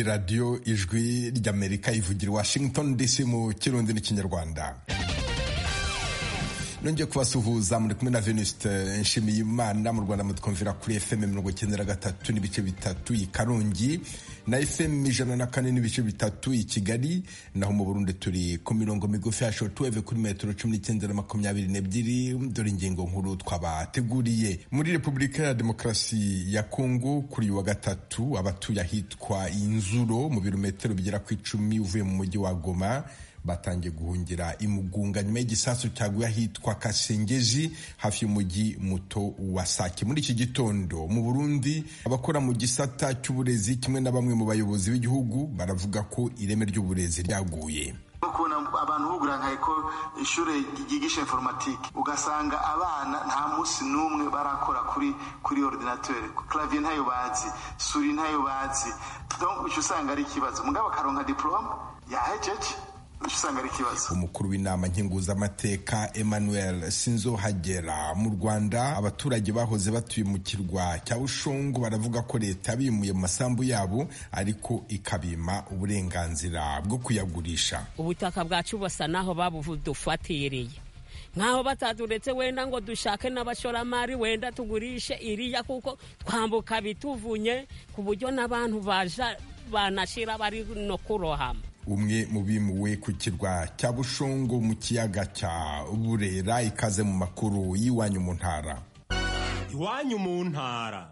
radio ijwi ry'Amerika ivugira Washington DC mu kirundi n'ikinyarwanda. Nongeye kubasuhuza muri kumwe na Venuste Nshimiyimana mu Rwanda mutwumvira kuri FM 93 n'ibice bitatu i Karongi na FM 104 i Kigali, naho mu Burundi turi ku mirongo migufi ya shortwave kuri metero 19 na 22. Dore ingingo nkuru twabateguriye. Muri Repubulika ya Demokarasi ya Kongo kuri wa gatatu abatuye ahitwa Inzuro mu birometero bigera ku 10 uvuye mu mujyi wa Goma batangiye guhungira imugunga nyuma y'igisasu cyaguye ahitwa Kasengezi hafi y'umujyi muto wa Sake. Muri iki gitondo mu Burundi abakora mu gisata cy'uburezi kimwe na bamwe mu bayobozi b'igihugu baravuga ko ireme ry'uburezi ryaguye. Kubona abantu bugurankaye ko ishure ryigisha informatique ugasanga abana nta musi numwe barakora kuri ordinateur, clavier ntayo bazi, suri ntayo bazi, donc usanga ari kibazo mugabo karonka diplome yahejeje. Umukuru w'inama nkenguzamateka Emmanuel Sinzohagera mu Rwanda abaturage bahoze batuye mu kirwa cya Bushongo baravuga ko leta bimuye mu masambu yabo ariko ikabima uburenganzira bwo kuyagurisha. Ubutaka bwacu basa naho babudufatireye nkaho bataduretse wenda ngo dushake n'abashoramari wenda tugurishe iriya kuko twambuka bituvunye ku buryo n'abantu baja banashira bari no kurohama. Umwe mu bimuwe ku kirwa cya Bushongo mu kiyaga cya Burera, ikaze mu makuru y'iwanyu mu ntara. Iwanyu mu ntara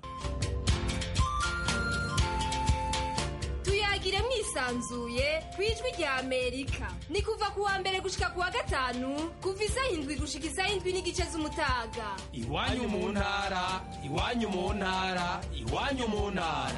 tuyagire mwisanzuye kwijwi rya Amerika. Ni kuva ku wa mbere gushika ku wa gatanu kuva isaha 7 gushika isaha 7 n'igice z'umutaga. Iwanyu mu ntara, iwanyu mu ntara, iwanyu mu ntara.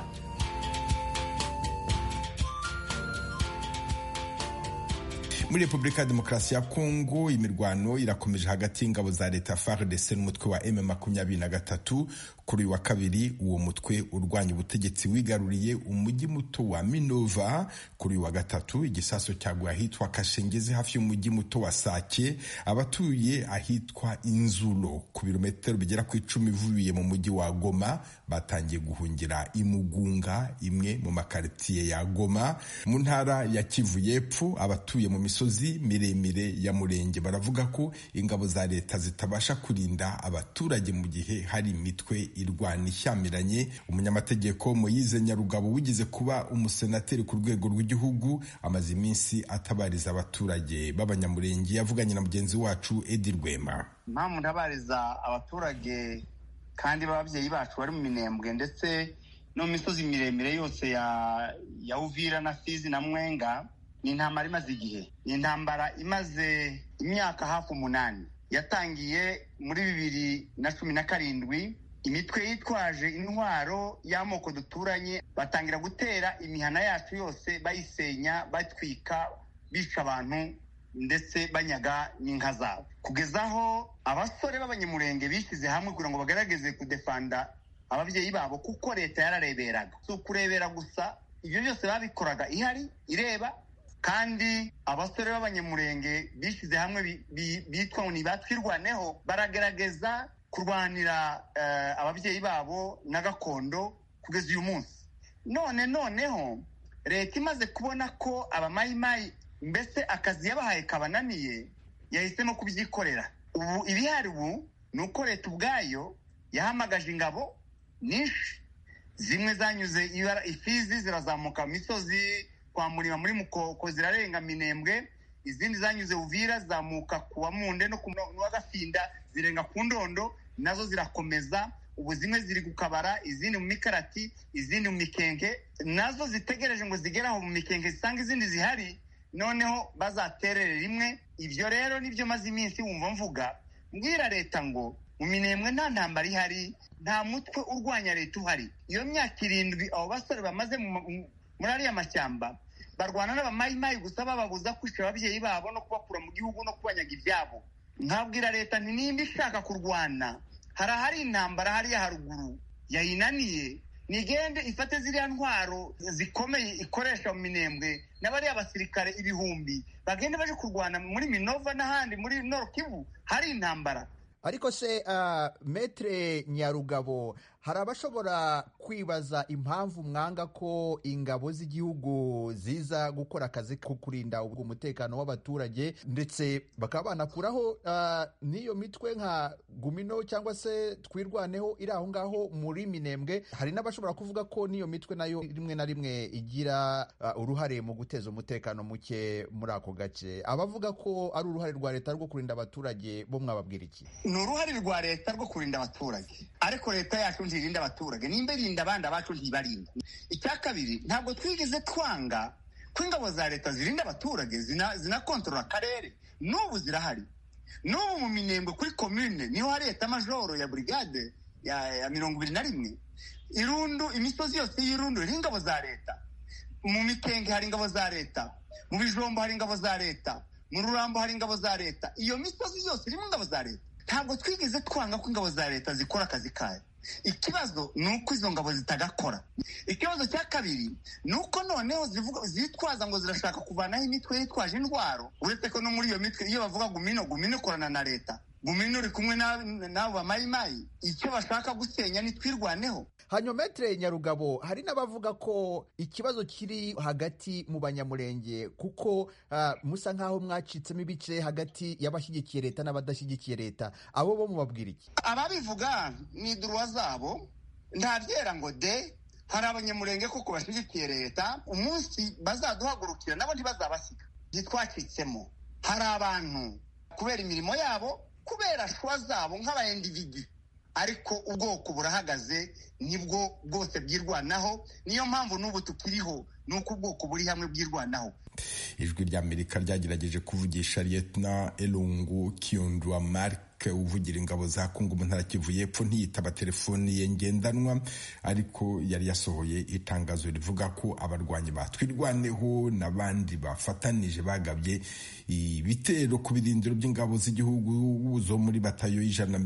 Muri Repubulika ya Demokarasi ya Kongo imirwano irakomeje hagati y'ingabo za leta FARDC n'umutwe wa M23. Kuri wa kabiri uwo mutwe urwanya ubutegetsi wigaruriye umujyi muto wa Minova. Kuri wa gatatu igisaso cyaguye ahitwa Kashengezi hafi y'umujyi muto wa Sake. Abatuye ahitwa Inzulo ku birometero bigera ku 10 uvuye mu mujyi wa Goma batangiye guhungira imugunga, imwe mu makaritiye ya Goma mu ntara ya Kivu y'Epfo. Abatuye mu misozi miremire ya Murenge baravuga ko ingabo za leta zitabasha kurinda abaturage mu gihe hari imitwe irwana ishyamiranye. Umunyamategeko Moise Nyarugabo wigize kuba umusenateri ku rwego rw'igihugu amaze iminsi atabariza abaturage b'abanyamurenge yavuganye na mugenzi wacu Edi Rwema. Mpamvu ndabariza abaturage kandi b'ababyeyi bacu bari mu Minembwe ndetse no mu misozi miremire yose ya Uvira na Fizi na Mwenga. Ni intambara imaze igihe, ni intambara imaze imyaka hafi 8. Yatangiye muri 2017 imitwe yitwaje intwaro y'amoko duturanye batangira gutera imihana yacu yose bayisenya, batwika, bica abantu ndetse banyaga n'inka zabo, kugezaho abasore b'abanyamurenge bishyize hamwe kugira ngo bagaragaze kudefanda ababyeyi babo kuko leta yarareberaga. Si ukurebera gusa, ibyo byose babikoraga ihari ireba, kandi abasore b'abanyamurenge bishyize hamwe bitwa ngo nibatwirwaneho baragerageza kurwanira ababyeyi babo na gakondo kugeza uyu munsi. Noneho leta imaze kubona ko abamayimayi mbese akazi yabahaye kabananiye yahisemo kubyikorera. Ubu ibihari ubu ni uko leta ubwayo yahamagaje ingabo nyinshi, zimwe zanyuze Ifizi zirazamuka mu misozi kwa Murima muri Mukoko zirarenga Minembwe, izindi zanyuze Uvira zamuka kuwa Munde no kuwa Gafinda zirenga ku Ndondo, nazo zirakomeza. Ubu zimwe ziri gukabara, izindi mu Mikarati, izindi mu Mikenke, nazo zitegereje ngo zigeraho mu Mikenke zisanga izindi zihari, noneho bazaterere rimwe. Ibyo rero nibyo maze iminsi wumva mvuga, mbwira leta ngo mu Minembwe nta ntambara ihari, nta mutwe urwanya leta uhari. Iyo myaka 7 abo basore bamaze muri ariya mashyamba barwana n'abamayimayi gusa bababuza kwisha ababyeyi babo no kubakura mu gihugu no kubanyaga ibyabo. Nkabwira leta nti nimba ishaka kurwana, hari intambara hariya haruguru yayinaniye, nigende ifate ziriya ntwaro zikomeye ikoresha mu Minembwe n'abari abasirikare ibihumbi bagende baje kurwana muri Minova n'ahandi muri Nord Kivu hari intambara. Ariko se Maître Nyarugabo, hari abashobora kwibaza impamvu mwanga ko ingabo z'igihugu ziza gukora akazi ko kurinda umutekano w'abaturage, ndetse bakaba banakuraho n'iyo mitwe nka Gumino cyangwa se Twirwaneho iri aho ngaho muri Minembwe. Hari n'abashobora kuvuga ko n'iyo mitwe nayo rimwe na rimwe igira uruhare mu guteza umutekano muke muri ako gace. Abavuga ko ari uruhare rwa leta rwo kurinda abaturage bo mwababwira iki? Ni uruhare rwa leta rwo kurinda abaturage, ariko leta yacu ntirinda abaturage, nimba irinda abandi abacu ntibarinda. Icya kabiri, ntabwo twigeze twanga ko ingabo za leta zirinda abaturage, zinakontorora akarere. N'ubu zirahari. N'ubu mu Minembwe kuri komune niho hari leta majoro ya brigade ya 21 Irundu, imisozi yose y'Irundu iri ingabo za leta. Mu Mikenge hari ingabo za leta, mu Bijombo hari ingabo za leta, mu Rurambo hari ingabo za leta. Iyo misozi yose irimo ingabo za leta. Ntabwo twigeze twanga ko ingabo za leta zikora akazi kayo. Ikibazo ni uko izo ngabo zitagakora. Ikibazo cya kabiri ni uko noneho zitwaza ngo zirashaka kuvanaho imitwe yitwaje indwaro, uretse ko no muri iyo mitwe iyo bavuga Gumino ikorana na leta. Gumino uri kumwe n'abo bamayimayi, icyo bashaka gusenya ni Twirwaneho. Hanyuma Maître Nyarugabo, hari n'abavuga ko ikibazo kiri hagati mu Banyamulenge, kuko musa nk'aho mwacitsemo ibice hagati y'abashyigikiye leta n'abadashyigikiye leta. Abo bo mubabwira iki? Ababivuga ni duruwa zabo, ntabyera ngo hari Abanyamulenge koko bashyigikiye leta, umunsi bazaduhagurukira nabo ntibazabasiga. Ntitwacitsemo. Hari abantu kubera imirimo yabo, kubera shwa zabo nk'abaindividi, ariko ubwoko burahagaze, nibwo bwose bwirwanaho. Niyo mpamvu n'ubu tukiriho, nuko ubwoko buri hamwe bwirwanaho. Ijwi ry'Amerika ryagerageje kuvugisha Lieutenant Elungu Kiundwa Mark uvugira ingabo za Kongo mu ntara Kivu y'Epfo, ntiyitaba telefoni ye ngendanwa, ariko yari yasohoye itangazo rivuga ko abarwanyi ba Twirwaneho n'abandi bafatanije bagabye ibitero ku birindiro by'ingabo z'igihugu zo muri batayo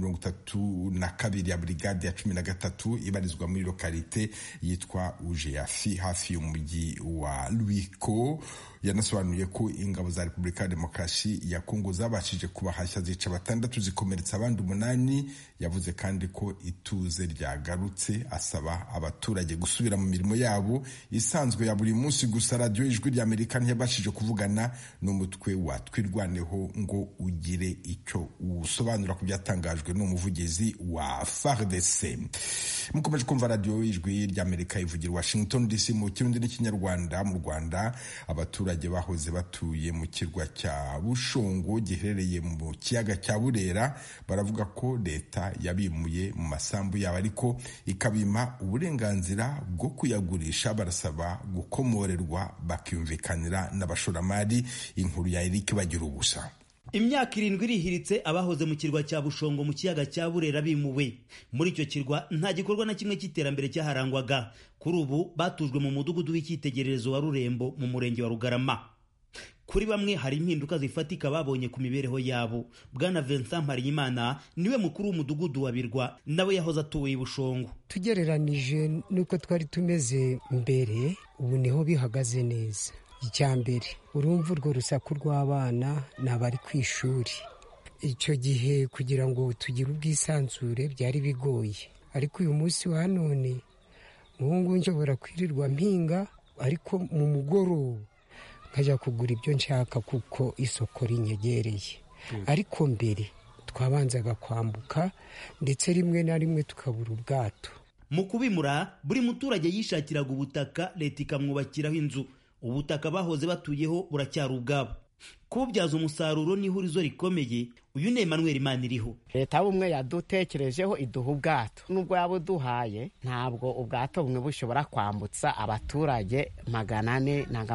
y'132 ya brigade ya 13 ibarizwa muri lokalite yitwa Ujeafi hafi y'umujyi wa Luiko. Yanasobanuye ko ingabo za Repubulika ya Demokarasi ya Kongo zabashije kubahashya zica 6 zikomeretsa abandi 8. Yavuze kandi ko ituze ryagarutse, asaba abaturage gusubira mu mirimo yabo isanzwe ya buri munsi. Gusa radio Ijwi ry'Amerika ntiyabashije kuvugana n'umutwe wa Twirwaneho ngo ugire icyo usobanura ku byatangajwe n'umuvugizi wa FARDC. Mukomeje kumva radio Ijwi ry'Amerika ivugira Washington DC mu Kirundi n'Ikinyarwanda. Mu Rwanda, abaturage bahoze batuye mu kirwa cya Bushongo giherereye mu kiyaga cya Burera baravuga ko leta yabimuye mu masambu yabo, ariko ikabima uburenganzira bwo kuyagurisha. Barasaba gukomorerwa bakiyumvikanira n'abashoramari. Inkuru ya Eric Bagira ubusa. Imyaka 7 irihiritse abahoze mu kirwa cya Bushongo mu kiyaga cya Burera bimuwe. Muri icyo kirwa nta gikorwa na kimwe cy'iterambere cyaharangwaga. Kuri ubu batujwe mu mudugudu w'icyitegererezo wa Rurembo mu murenge wa Rugarama. Kuri bamwe hari impinduka zifatika babonye ku mibereho yabo. Bwana Vincent Mparimana niwe mukuru w'umudugudu wa Birwa, nawe yahoze atuye i Bushongo. Tugereranije nuko twari tumeze mbere, ubu niho bihagaze neza. Icyambere, urumva urwo rusaku rw'abana n'abari ku ishuri. Icyo gihe kugira ngo tugire ubwisanzure byari bigoye, ariko uyu munsi wa none muhungu nshobora kwirirwa mpinga, ariko mu mugoroba nkajya kugura ibyo nshaka kuko isoko rinyegereye. Ariko mbere twabanzaga kwambuka, ndetse rimwe na rimwe tukabura ubwato. Mu kubimura, buri muturage yishakiraga ubutaka, leta ikamwubakiraho inzu. Ubutaka bahoze batuyeho buracyari ubwabo. Kububyaza umusaruro ni ihurizo rikomeye. Uyu ni Emmanuel Imaniriho. Leta bumwe yadutekerejeho iduha ubwato. Nubwo yabuduhaye, ntabwo ubwato bumwe bushobora kwambutsa abaturage 400 nanga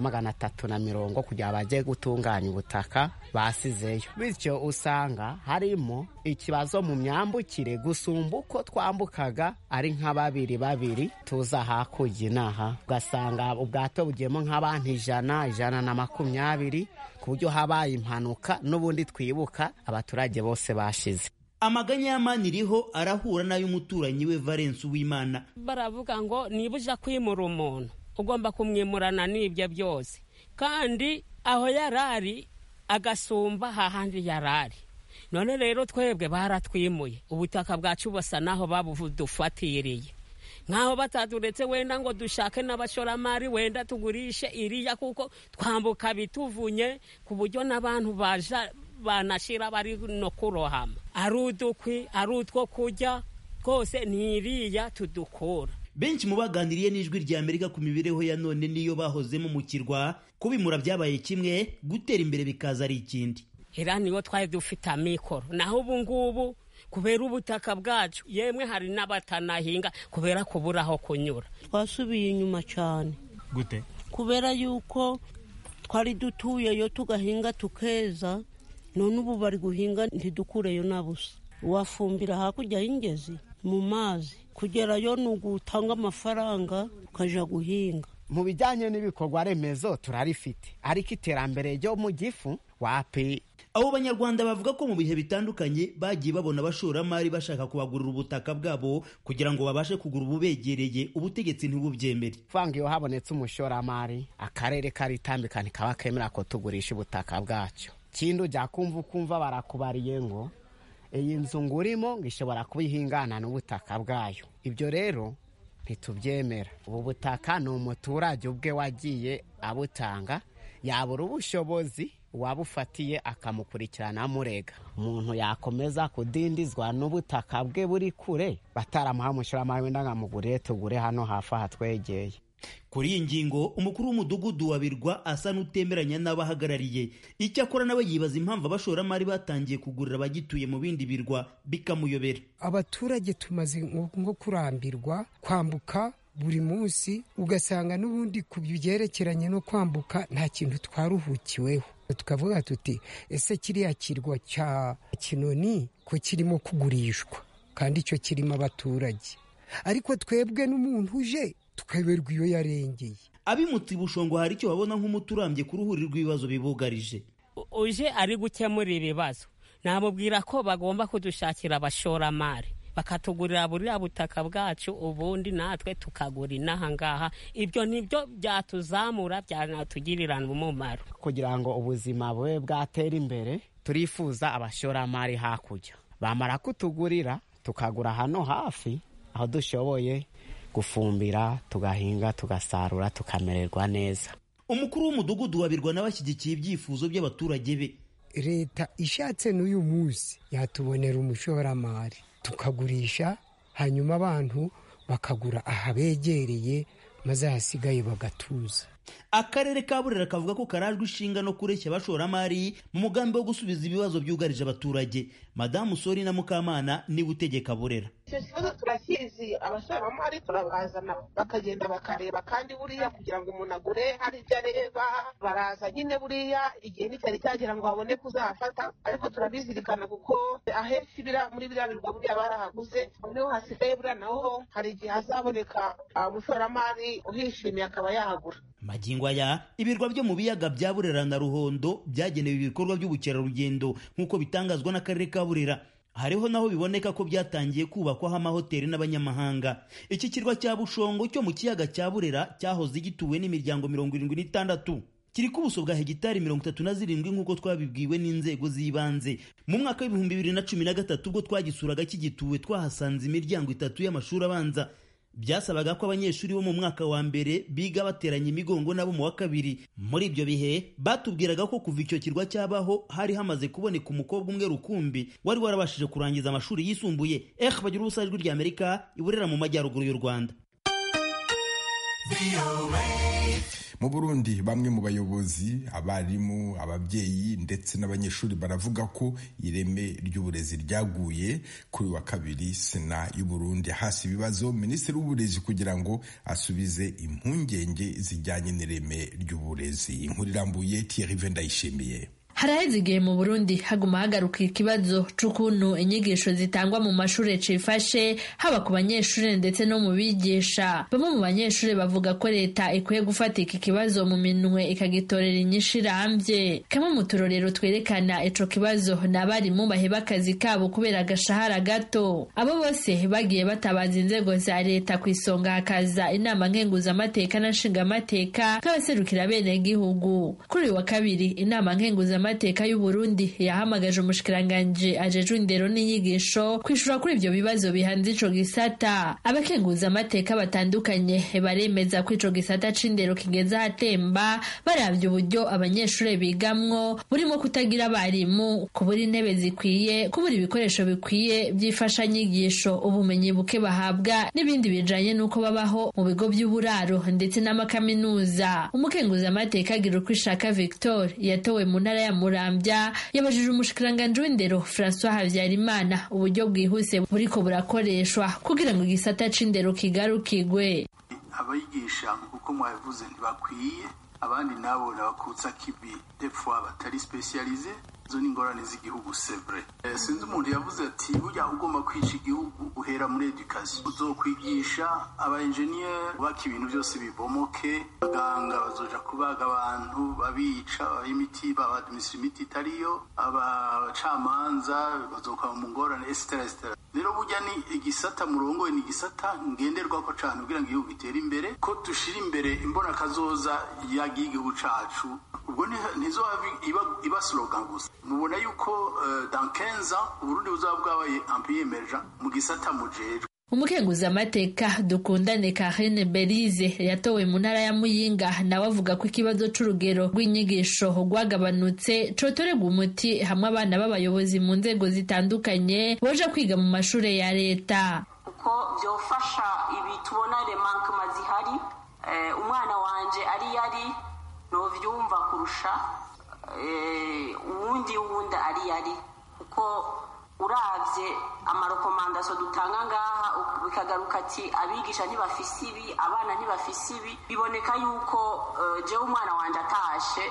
330 kugira bajye gutunganya ubutaka basizeyo. Bityo usanga harimo ikibazo mu myambukire gusumba uko twambukaga ari nka babiri tuza hakurya inaha. Ugasanga ubwato bugiyemo nk'abantu 120 ku buryo habaye impanuka n'ubundi twibuka abaturage bose bashize. Amaganya y'Amaniriho arahura n'ay'umuturanyi we Valence Uwimana. Baravuga ngo niba uja kwimura umuntu ugomba kumwimurana n'ibyo byose, kandi aho yarari agasumba hahandi yarari. none rero twebwe baratwimuye ubutaka bwacu basa naho babudufatireye nkaho bataduretse wenda ngo dushake n'abashoramari wenda tugurishe iriya kuko twambuka bituvunye ku buryo n'abantu baja banashira bari no kurohama ari udukwi ari utwo kurya rwose ni iriya tudukura. Benshi mu baganiriye n'ijwi rya Amerika ku mibereho ya none niyo bahozemo mu kirwa kubimura byabaye kimwe gutera imbere bikaza ari ikindi. Era niyo twari dufite amikoro naho ubu ngubu kubera ubutaka bwacu yemwe hari n'abatanahinga kubera kubura aho kunyura. Twasubiye inyuma cyane. Gute? Kubera yuko twari dutuyeyo tugahinga tukeza none ubu bari guhinga ntidukureyo nabusa. Wafumbira hakurya y'ingezi mu mazi kugerayo n'ugutanga amafaranga ukaja guhinga. Mu bijyanye n'ibikorwa remezo turarifite ariko iterambere ryo mu gifu wapi. Abo banyarwanda bavuga ko mu bihe bitandukanye bagiye babona abashoramari bashaka kubagurira ubutaka bwabo kugira ngo babashe kugura ububegereye ubutegetsi ntibubyemere. Fanga iyo habonetse umushoramari akarere karitambika ntikaba kemera ko tugurisha ubutaka bwacu. Kindu jya kumva barakubariye ngo iyi nzu ngurimo ngishobora kubihingana n'ubutaka bwayo. Ibyo rero ntitubyemera. Ubu butaka ni umuturage ubwe wagiye abutanga yabura ubushobozi wabufatiye akamukurikirana amurega. Umuntu yakomeza kudindizwa n'ubutaka bwe buri kure bataramuha umushoramari wenda ngamuguriye tugure hano hafi aha twegeye. Kuri iyi ngingo umukuru w'umudugudu wa Birwa asa n'utemeranya n'abahagarariye. Icyakora nawe yibaza impamvu abashoramari batangiye kugurira abagituye mu bindi birwa bikamuyobera. Abaturage tumaze nko kurambirwa kwambuka buri munsi ugasanga n'ubundi ku byerekeranye no kwambuka nta kintu twaruhukiweho. Tukavuga tuti ese kiriya kirwa cya Kinoni ko kirimo kugurishwa kandi icyo kirimo abaturage ariko twebwe n'umuntu uje tukaberwa iyo yarengeye. Abimutse Bushongo hari icyo babona nk'umuturambye ku ruhuri rw'ibibazo bibugarije. Uje ari gukemura ibibazo namubwira ko bagomba kudushakira abashoramari bakatugurira buriya butaka bwacu ubundi natwe tukagura inaha ngaha. Ibyo nibyo byatuzamura byanatugirira umumaro. Kugira ngo ubuzima bube bwatera imbere turifuza abashoramari hakurya bamara kutugurira tukagura hano hafi aho dushoboye gufumbira tugahinga tugasarura tukamererwa neza. Umukuru w'umudugudu wa Birwa n'abashyigikiye ibyifuzo by'abaturage be. Leta ishatse n'uyu munsi yatubonera umushoramari tukagurisha hanyuma abantu bakagura ahabegereye maze hasigaye bagatuza. Akarere ka Burera kavuga ko karajwe ishinga no kureshya abashoramari mu mugambi wo gusubiza ibibazo byugarije abaturage. Madamu Sori na Mukamana ni gutegeka Burera. Icyo kibazo turakizi, abashoramari turabazana bakagenda bakareba kandi buriya kugira ngo umuntu agure hari ibyo areba baraza nyine buriya igihe n'icyari cyagira ngo babone kuzahafata ariko turabizirikana kuko ahenshi muri biriya birwa buriya barahaguze niho hasigaye buriya naho hari igihe hazaboneka umushoramari uhishimiye akaba yahagura. Magingo aya ibirwa byo mu biyaga bya Burera na Ruhondo byagenewe ibikorwa by'ubukerarugendo nk'uko bitangazwa n'akarere ka Burera. Hariho naho biboneka ko byatangiye kubakwaho amahoteli n'abanyamahanga. Iki kirwa cya Bushongo cyo mu kiyaga cya Burera cyahoze gituwe n'imiryango 76. Kiri ku buso bwa hegitari 37 nk'uko twabibwiwe n'inzego z'ibanze. Mu mwaka wa 2013 ubwo twagisuraga kigituwe twahasanze imiryango 3 y'amashuri abanza. Byasabaga ko abanyeshuri bo mu mwaka wa mbere biga bateranye imigongo nabo mu wa kabiri. Muri ibyo bihe batubwiraga ko kuva icyo kirwa cyabaho hari hamaze kuboneka umukobwa umwe rukumbi wari warabashije kurangiza amashuri yisumbuye. Bagira ubusa ijwi rya Amerika iburera mu majyaruguru y'u Rwanda. Mu Burundi bamwe mu bayobozi, abarimu, ababyeyi ndetse n'abanyeshuri baravuga ko ireme ry'uburezi ryaguye. Kuri wa kabiri Sena y'u Burundi hasi ibibazo Minisitiri w'Uburezi kugira ngo asubize impungenge zijyanye n'ireme ry'uburezi. Inkuru irambuye Thierry Vendayishimiye. Haraheze igihe mu Burundi haguma hagaruka ikibazo c'ukuntu inyigisho zitangwa mu mashure cifashe haba ku banyeshure ndetse no mu bigisha. Bamwe mu banyeshure bavuga ko leta ikwiye gufata iki kibazo mu minwe ikagitorera inyishu irambye. Kamwe mu turorero twerekana ico kibazo n'abarimu baheba akazi kabo kubera agashahara gato. Abo bose bagiye batabaza inzego za leta kwisonga hakaza inama nkenguzamateka na nshingamateka nk'abaserukira bene gihugu. Kuri wa kabiri inama nkenguzamateka nkenguzamateka y'u Burundi yahamagaje umushikiranganji ajejwe indero n'inyigisho kwishura kuri ivyo bibazo bihanze ico gisata. Abakenguzamateka batandukanye baremeza ko ico gisata c'indero kigeze ahatemba baravye uburyo abanyeshure bigamwo burimo kutagira abarimu, kubura intebe zikwiye, kubura ibikoresho bikwiye by'ifashanyigisho, ubumenyi buke bahabwa n'ibindi bijanye n'uko babaho mu bigo by'uburaro ndetse n'amakaminuza. Umukenguzamateka Girukwishaka Victor yatowe mu ntara ya Muramvya yabajije umushikiranganji w'indero François Havyarimana uburyo bwihuse buriko burakoreshwa kugira ngo igisata c'indero kigarukigwe. Abayigisha uko mwabivuze ntibakwiye, abandi nabo nabakutsa kibi defwa batari specialize, zo ni ingorane z'igihugu sevre. Sinzi umuntu yavuze ati burya ugomba kwica igihugu uhera muri education, uzokwigisha aba engineer baka ibintu byose bibomoke, abaganga bazoja kubaga abantu babica, imiti babadimisa imiti itariyo, abacamanza bazokaba mu ngorane etc. Rero burya ni igisata murongo, ni igisata ngenderwako cyane kugira ngo igihugu gitere imbere, ko dushira imbere imbona kazoza y'igihugu cacu. Ubwo nizo iba slogan gusa. Mubona yuko dans 15 ans Burundi buzaba bwabaye un pays émergent mu gisata mujejwe. Umukenguzamateka Dukundane Karine Berize yatowe mu ntara ya Muyinga nawe avuga ko ikibazo c'urugero rw'inyigisho rwagabanutse cotorerwa umuti hamwe abana b'abayobozi mu nzego zitandukanye boja kwiga mu mashure ya leta. Uko byofasha ibi tubona remankama zihari, umwana wanje ari no vyumva kurusha uwundi ari uko uravye amarekomandasyo dutanga ngaha bikagaruka ati abigisha ntibafise ibi, abana ntibafise ibi, biboneka yuko jewe umwana wanje atashe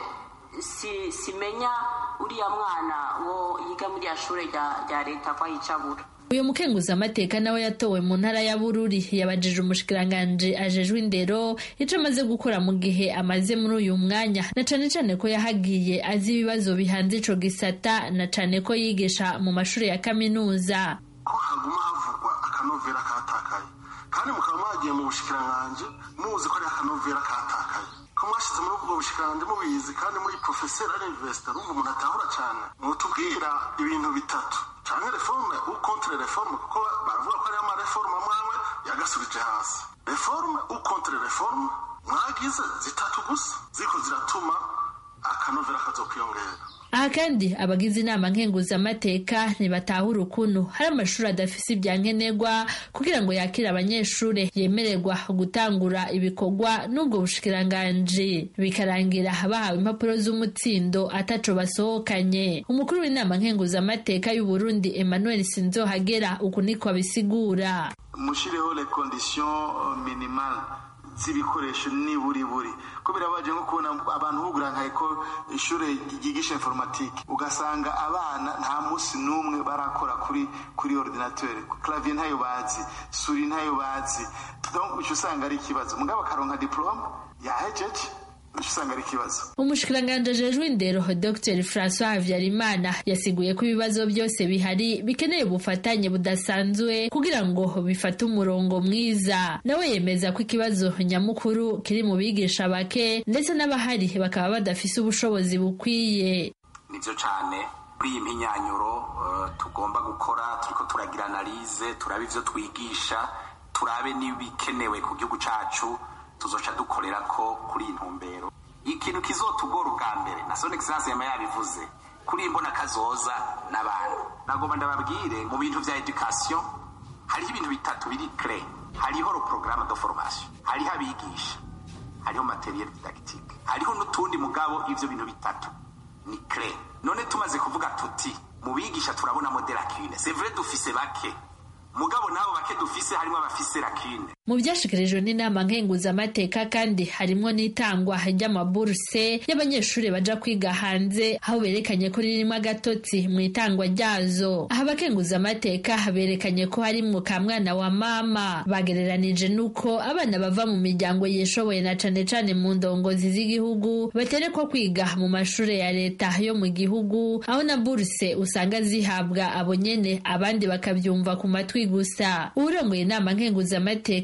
simenya uriya mwana wo yiga muri ashure rya leta kwa yicabura. Uyu mukenguzamateka nawe yatowe mu ntara ya Bururi yabajije umushikiranganji ajejwe indero ico amaze gukora mu gihe amaze muri uyu mwanya, na cane cane ko yahagiye azi ibibazo bihanze ico gisata, na cane ko yigisha mu mashuri ya kaminuza. Ko haguma havugwa akanovera katakaye, kandi mukaba mwagiye mu bushikiranganji muzi ko ari akanovera katakaye, ko mwashize muri ubwo bushikiranganji mubizi, kandi muri professeur à l'université urumva umuntu atahura cane. Mutubwira ibintu bitatu canke reforme ou contre reforme, kuko baravuga ko ari ama reforme amwe yagasubije hasi. Reforme ou contre reforme mwagize zitatu gusa ziko ziratuma akanovera kazokwiyongera. Aha kandi abagize inama nkenguzamateka ntibatahura ukuntu hari amashuri adafise ibyankenerwa kugira ngo yakire abanyeshure yemererwa gutangura ibikorwa n'ubwo bushikiranganji, bikarangira bahawe impapuro z'umutsindo ataco basohokanye. Umukuru w'inama nkenguzamateka y'u Burundi Emmanuel Sinzohagera uku niko abisigura. Mushireho les conditions minimales z'ibikoresho ni buri ko birabaje nko kubona abantu bugurankaye ko ishure ryigisha informatique ugasanga abana nta musi numwe barakora kuri ordinateur, clavier ntayo bazi, suri ntayo bazi, donc usanga ari ikibazo. Mugabo karonka diplome yahejeje usanga ari ikibazo. Umushikiranganje ajejwe indero Dr François Havyarimana yasiguye ko ibibazo byose bihari bikeneye ubufatanye budasanzwe kugira ngo bifate umurongo mwiza. Nawe yemeza ko ikibazo nyamukuru kiri mu bigisha bake ndetse n'abahari bakaba badafise ubushobozi bukwiye. Nivyo cane kuri iyi mpinyanyuro tugomba gukora, turiko turagira analyse, turabe ivyo twigisha, turabe n'ibikenewe ku gihugu cacu, tuzoca dukorera ko kuri intumbero. Ikintu kizotugora ubwa mbere na son excellence yama yabivuze kuri imbona kazoza n'abantu. Nagomba ndababwire mu bintu vya education hariho ibintu bitatu biri clé. Hariho le programme de formation, hariho abigisha, hariho materiel didactique, hariho n'utundi mugabo ivyo bintu bitatu ni clé. None tumaze kuvuga tuti mu bigisha turabona modèle akine, c'est vrai dufise bake, mugabo nabo bake dufise harimo abafise lakine. Mu byashikirijwe n'inama nkenguzamateka kandi harimo n'itangwa ry'amaburse y'abanyeshuri baja kwiga hanze, aho berekanye ko ririmo agatotsi mu itangwa ryazo. Aho abakenguzamateka berekanye ko harimwo ka mwana wa mama, bagereranije nuko abana bava mu miryango yishoboye na cane cane mu ndongozi z'igihugu baterekwa kwiga mu mashure ya leta yo mu gihugu, aho na burse usanga zihabwa abo nyene, abandi bakavyumva ku matwi gusa. Urongoye inama nkenguzamateka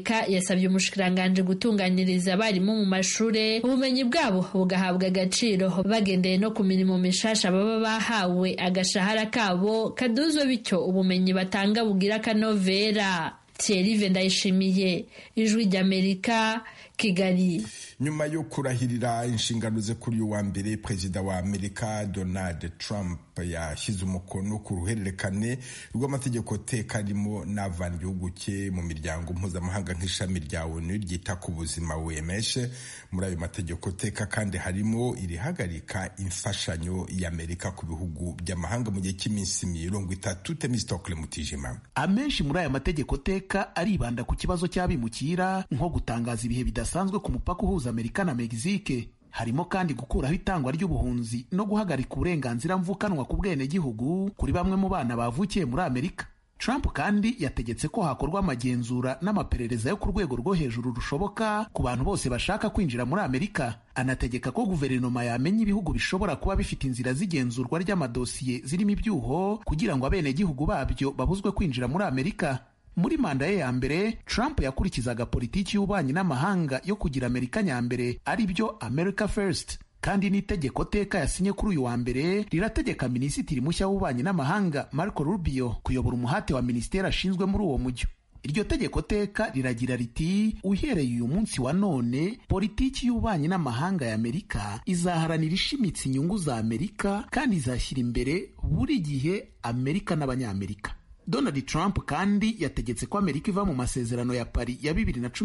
Amerika yasabye umushikiranganje gutunganyiriza abarimu mu mashure ubumenyi bwabo bugahabwa agaciro bagendeye no ku mirimo mishasha baba bahawe, agashahara kabo kaduzwe bityo ubumenyi batanga bugira akanovera. Thierry Ndayishimiye, Ijwi ry'Amerika, Kigali. Nyuma yo kurahirira inshingano ze kuri uwa mbere, Perezida wa Amerika Donald Trump yashyize umukono ku ruhererekane rw'amategeko teka arimo n'avana igihugu cye mu miryango mpuzamahanga nk'ishami rya ONU ryita ku buzima OMS. Muri ayo mategeko teka kandi harimo irihagarika imfashanyo y'Amerika ku bihugu by'amahanga mu gihe cy'iminsi 30. Temistokle Mutijima. Amenshi muri aya mategeko teka aribanda ku kibazo cy'abimukira, nko gutangaza ibihe bidasanzwe ku mupaka uhuza Amerika na Mexique. Harimo kandi gukuraho itangwa ry'ubuhunzi no guhagarika uburenganzira mvukanwa ku bwenegihugu kuri bamwe mu bana bavukiye muri Amerika. Trump kandi yategetse ko hakorwa amagenzura n'amaperereza yo ku rwego rwo hejuru rushoboka ku bantu bose bashaka kwinjira muri Amerika. Anategeka ko guverinoma yamenya ibihugu bishobora kuba bifite inzira z'igenzurwa ry'amadosiye zirimo ibyuho kugira ngo abenegihugu babyo babuzwe kwinjira muri Amerika. Muri manda ye ya mbere, Trump yakurikizaga politiki y'ububanyi n'amahanga yo kugira Amerika nyambere, ari byo America First. Kandi n'itegeko teka yasinye kuri uyu wa mbere rirategeka minisitiri mushya w'ububanyi n'amahanga Marco Rubio kuyobora umuhate wa minisiteri ashinzwe muri uwo mujyo. Iryo tegeko teka riragira riti, uhereye uyu munsi wa none, politiki y'ububanyi n'amahanga ya Amerika izaharanira ishimitse inyungu za Amerika kandi izashyira imbere buri gihe Amerika n'abanyamerika. Donald Trump kandi yategetse ko Amerika iva mu masezerano ya Paris ya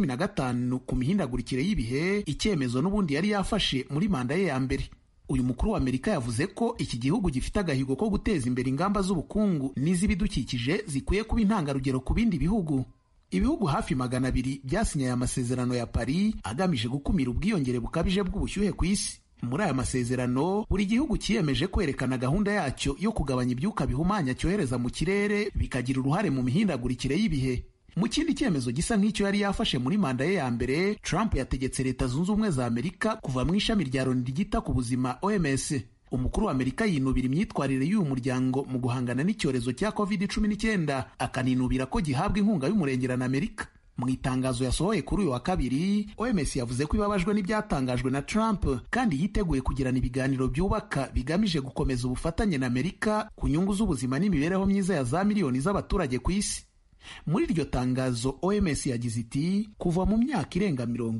2015 ku mihindagurikire y'ibihe, icyemezo n'ubundi yari yafashe muri manda ye ya mbere. Uyu mukuru wa Amerika yavuze ko iki gihugu gifite agahigo ko guteza imbere ingamba z'ubukungu n'iz'ibidukikije zikwiye kuba intangarugero ku bindi bihugu. Ibihugu hafi 200 byasinye aya masezerano ya Paris agamije gukumira ubwiyongere bukabije bw'ubushyuhe ku isi. Muri aya masezerano, buri gihugu kiyemeje kwerekana gahunda yacyo yo kugabanya ibyuka bihumanya cyohereza mu kirere bikagira uruhare mu mihindagurikire y'ibihe. Mu kindi cyemezo gisa nk'icyo yari yafashe muri manda ye ya mbere, Trump yategetse Leta Zunze Ubumwe za Amerika kuva mu ishami rya Loni ryita ku buzima OMS. Umukuru wa Amerika yinubira imyitwarire y'uyu muryango mu guhangana n'icyorezo cya COVID-19, akaninubira ko gihabwa inkunga y'umurengera na Amerika. Mu itangazo yasohoye kuri uyu wa kabiri, OMS yavuze ko ibabajwe n'ibyatangajwe na Trump kandi yiteguye kugirana ibiganiro byubaka bigamije gukomeza ubufatanye na Amerika ku nyungu z'ubuzima n'imibereho myiza ya za miliyoni z'abaturage ku isi. Muri iryo tangazo, OMS yagize iti, kuva mu myaka irenga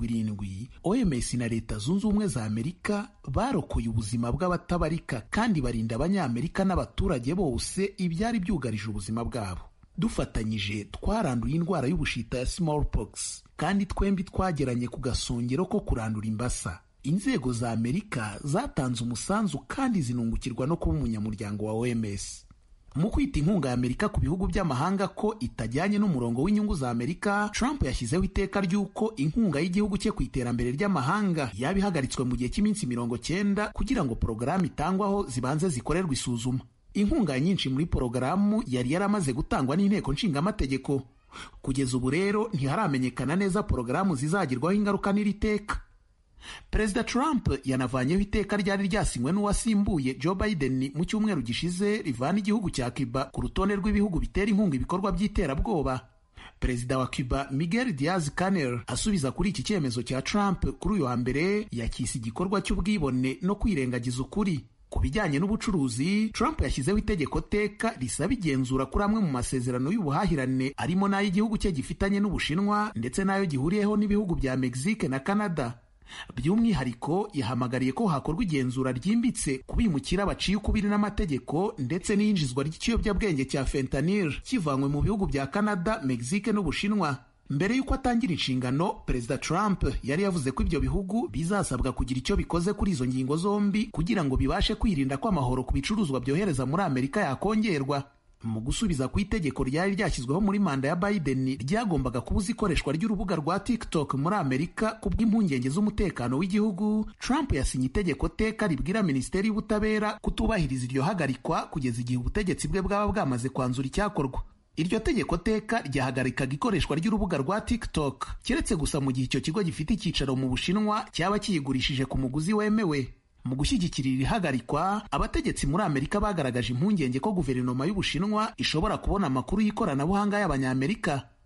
70, OMS na Leta Zunze Ubumwe za Amerika barokoye ubuzima bw'abatabarika kandi barinda abanyamerika n'abaturage bose ibyari byugarije ubuzima bwabo. Dufatanyije twaranduye indwara y'ubushita ya smallpox kandi twembi twageranye ku gasongero ko kurandura imbasa. Inzego za Amerika zatanze umusanzu kandi zinungukirwa no kuba umunyamuryango wa OMS. Mu kwita inkunga ya Amerika ku bihugu by'amahanga ko itajyanye n'umurongo w'inyungu za Amerika, Trump yashyizeho iteka ry'uko inkunga y'igihugu cye ku iterambere ry'amahanga yaba ihagaritswe mu gihe cy'iminsi 90 kugira ngo porogaramu itangwaho zibanze zikorerwe isuzuma. Inkunga nyinshi muri porogaramu yari yaramaze gutangwa n'inteko nshingamategeko. Kugeza ubu rero ntiharamenyekana neza porogaramu zizagirwaho ingaruka n'iri teka. Perezida Trump yanavanyeho iteka ryari ryasinywe n'uwasimbuye Joe Biden mu cyumweru gishize rivana igihugu cya Cuba ku rutonde rw'ibihugu bitera inkunga ibikorwa by'iterabwoba. Perezida wa Cuba Miguel Diaz-Canel asubiza kuri iki cyemezo cya Trump kuri uyu wa mbere yakise igikorwa cy'ubwibone no kwirengagiza ukuri. Ku bijyanye n'ubucuruzi, Trump yashyizeho itegeko teka risaba igenzura kuri amwe mu masezerano y'ubuhahirane arimo n'ay'igihugu cye gifitanye n'Ubushinwa ndetse n'ayo gihuriyeho n'ibihugu bya Mexique na Canada. By'umwihariko yahamagariye ko hakorwa igenzura ryimbitse kubimukira baciye ukubiri n'amategeko ndetse n'iyinjizwa ry'ikiyobyabwenge cya fentanyl kivanywe mu bihugu bya Canada, Mexique n'Ubushinwa. Mbere y'uko atangira inshingano, Perezida Trump yari yavuze ko ibyo bihugu bizasabwa kugira icyo bikoze kuri izo ngingo zombi kugira ngo bibashe kwirinda ko amahoro ku bicuruzwa byohereza muri Amerika yakongerwa. Mu gusubiza ku itegeko ryari ryashyizweho muri manda ya Biden ryagombaga kubuza ikoreshwa ry'urubuga rwa TikTok muri Amerika kubw'impungenge z'umutekano w'igihugu, Trump yasinye itegeko teka ribwira Minisiteri y'Ubutabera kutubahiriza iryo hagarikwa kugeza igihe ubutegetsi bwe bwaba bwamaze kwanzura icyakorwa. Iryo tegeko teka ryahagarikaga ikoreshwa ry'urubuga rwa TikTok keretse gusa mu gihe icyo kigo gifite icyicaro mu Bushinwa cyaba kiyigurishije ku muguzi wemewe. Mu gushyigikira iri hagarikwa, abategetsi muri Amerika bagaragaje impungenge ko guverinoma y'Ubushinwa ishobora kubona amakuru y'ikoranabuhanga y'Abanyamerika.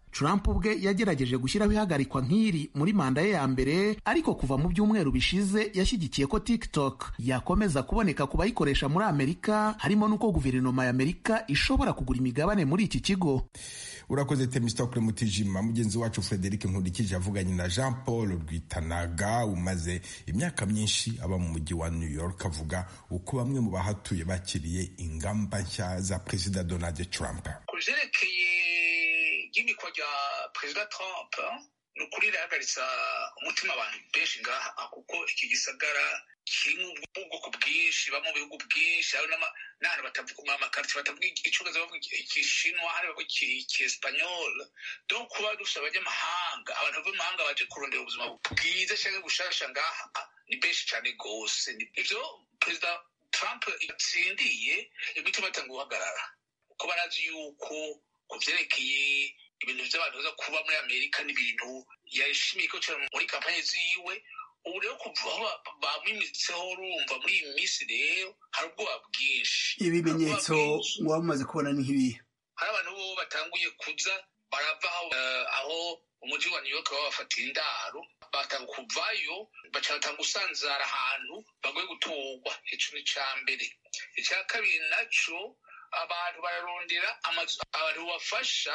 Trump ubwe yagerageje gushyiraho ihagarikwa nk'iri muri manda ye ya mbere, ariko kuva mu byumweru bishize yashyigikiye ko TikTok yakomeza kuboneka ku bayikoresha muri Amerika, harimo n'uko guverinoma ya Amerika ishobora kugura imigabane muri iki kigo. Urakoze Temistokle Mutijima. Mugenzi wacu Frederic Nkurikije avuganye na Jean Paul Rwitanaga umaze imyaka myinshi aba mu mujyi wa New York, avuga uko bamwe mu bahatuye bakiriye ingamba nshya za Perezida Donald Trump. Kuvyerekeye ry'imikwa rya Perezida Trump ni ukuri rirahagaritsa umutima abantu benshi ngaha, kuko iki gisagara kirimo ubwoko bwinshi, baba mu bihugu byinshi, hari n'ahantu batavuga amakarti batavuga icyongereza, bavuga igishinwa, hari bavuga icyesipanyol. Donc kuba dufite abanyamahanga, abantu bava mu mahanga baje kurondera ubuzima bwiza cyangwa gushasha ngaha ni benshi cyane rwose. Ivyo Perezida Trump yatsindiye imitima atanga guhagarara, kuko barazi yuko ku vyerekeye ibintu vy'abantu baza kuba muri Amerika n'ibintu yashimiye ko cyane muri kampanye ziwe. Ubu rero kuva aho bamwimitseho urumva muri iyi minsi rero hari ubwoba bwinshi. Ibimenyetso muba mumaze kubona ni nk'ibihe? Hari abantu bo batanguye kuza barava aho umujyi wa New York babafatira indaro, batanga kuvayo baca batanga gusanzara ahantu bagoye gutorwa. Ico ni ca mbere. Icya kabiri naco, abantu bararondera amazu abantu bafasha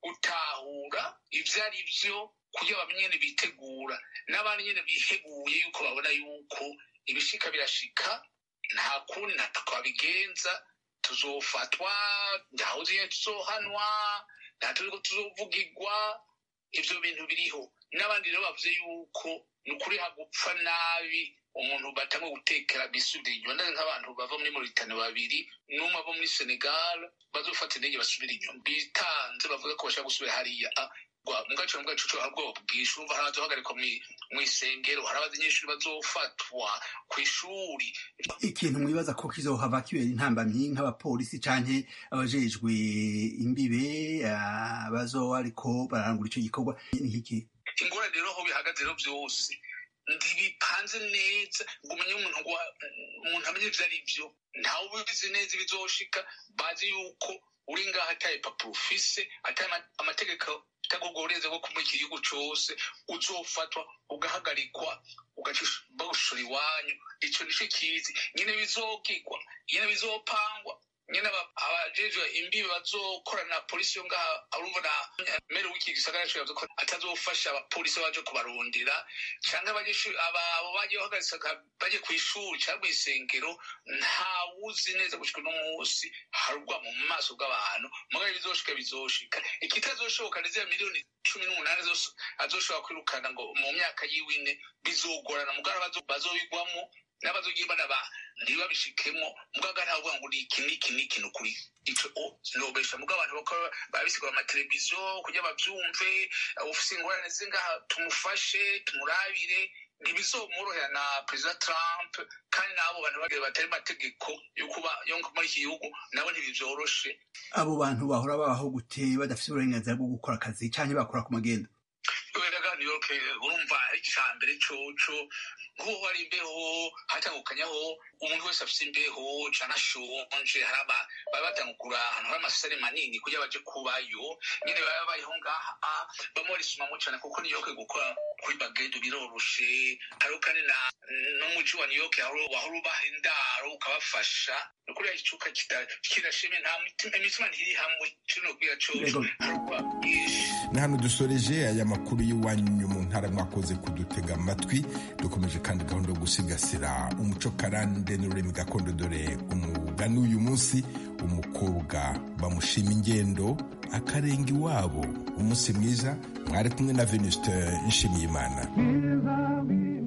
gutahura ivyo ari vyo kugira bamenye bitegura, n'abandi nyene biheguye yuko babona yuko ibishika birashika, nta kundi twabigenza, tuzofatwa, ntaho nyene tuzohanwa, nta turiko tuzovugirwa. Ivyo bintu biriho. N'abandi rero bavuze yuko ni ukuri hagupfa nabi umuntu batamwe gutekera bisubira inyuma. Ndazi nk'abantu bava muri Mauritania babiri n'umwe ava muri Senegal bazofata indege basubira inyuma, bitanze bavuga ko bashaka gusubira hariya. Mugaciro hari ubwoba bwinshi, urumva hari abazohagarikwa mw'isengero, hari abanyeshuri bazofatwa kw'ishuri. Ikintu mwibaza ko kizohava kibera intambamyi nk'abapolisi canke abajejwe imbibe bazoba ariko barangura ico gikorwa ni iki? Ingorane rero aho bihagaze rero vyose ntibipanze neza ngo umenye umuntu amenye ivyo ari vyo. Ntawe ubizi neza ibizoshika, bazi yuko uri ngaho ataye papuro ufise, ataye amategeko utagogoreza ko muri iki gihugu cose, uzofatwa ugahagarikwa bagushora iwanyu. Ico nico kizi nyene bizogirwa, nyene bizopangwa, nyene abajejwe imbibe bazokorana na polisi yo ngaha. Urumva na mere w'iki gisagara cyo yavuze ko atazofasha abapolisi baje kubarondera canke abanyeshuri abo baje bahagaritse baje kw'ishuri cyangwa isengero. Ntawuzi neza gushika no munsi harugwa mu maso bw'abantu, mugabo bizoshika. Ikitazoshoboka neza miliyoni 18 zose azoshobora kwirukana ngo mu myaka yiwine bizogorana, mugabo bazobigwamo n'abazogibana ntibabishikemo. Mugaga ntavuga ngo ni iki nukuri. Ico nobesha mugabo abantu bakora babisigwa mu televiziyo kugira bavyumve. Ufise ingorane zingaha tumufashe tumurabire, ntibizomworohera na Perezida Trump, kandi n'abo bantu bagire batari mategeko yo muri iki gihugu nabo ntibivyoroshe. Abo bantu bahora babaho gute badafise uburenganzira bwo gukora akazi canke bakora ku magendo? New York urumva icambere coco nk'uwo hari imbeho hatangukanyaho umuntu wese afise imbeho cana shonje, haraba batangukura ahantu hari amasare manini kugira baje kubayo, nyene baba bayiho ngaha bamwe barisumamwo cane, kuko New York gukora kuri bagendo biroroshe. Hariho kandi n'umuji wa New York wahora ubaha indaro ukabafasha, nukuriya icuka kirashime, nta imitima ntiri hamwe. Kino kugira coco harugwa bwinshi. Na hano dusoreje aya makuru y'iwanyu mu ntara, mwakoze kudutega amatwi. Dukomeje kandi gahunda yo gusigasira umuco karande n'ururimi gakondo, dore umugani uyu munsi, umukobwa bamushima ingendo akarenga iwabo. Umunsi mwiza, mwari kumwe na Venuste Nshimiyimana.